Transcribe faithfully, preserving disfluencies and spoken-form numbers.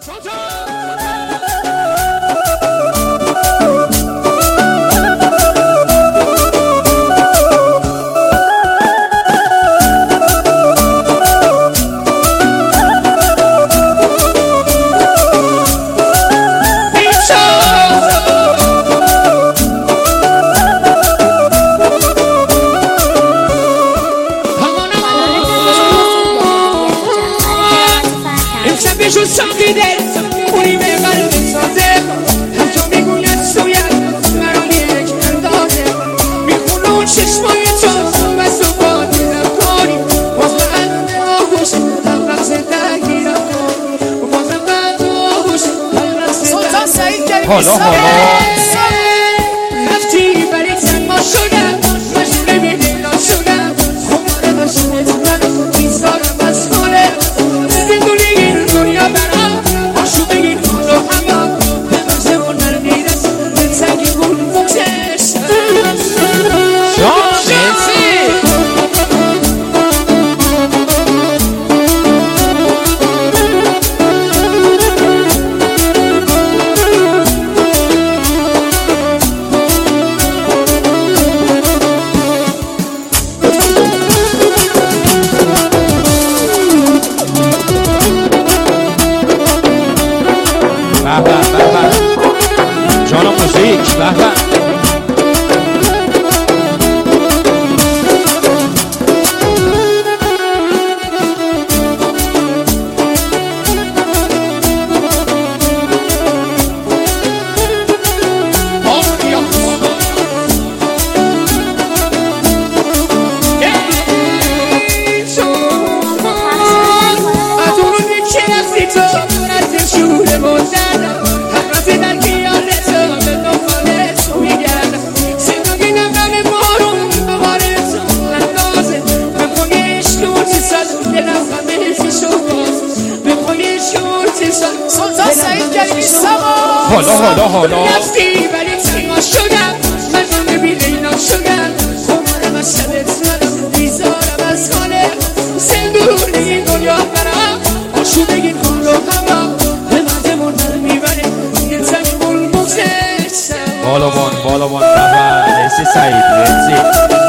بشو ساقی دل اونی به قلب سازه هر جا میگوید سوید مرا یک اندازه میخونه اون چشمای تو و صبح دیدم کنی باز من آهوش هم رقص درگیرم کنی باز من آهوش هم رقص سلطان سعید گریمی حالا حالا رفتی بری سنما شدم مجبور بیدینا شدم خماره باشونت من بیزارم از خاله زندونی این دنیا برام آشو بگیر کن رو هوا به مغزه و نرمیرس به سنگی گون فوکسش جان مرسی به به به به جان موزیک به به سلطان سعید گریمی سما حالا حالا حالا رفتی ولی تنها شدم من بیلینا شدم خمارم از شبت زدم بیزارم از خاله زندون این دنیا برم آشو بگیر کن رو هوا به مردمون در میبره یه زمین مول مزشم بالابان بالابان به به مرسی سعید مرسی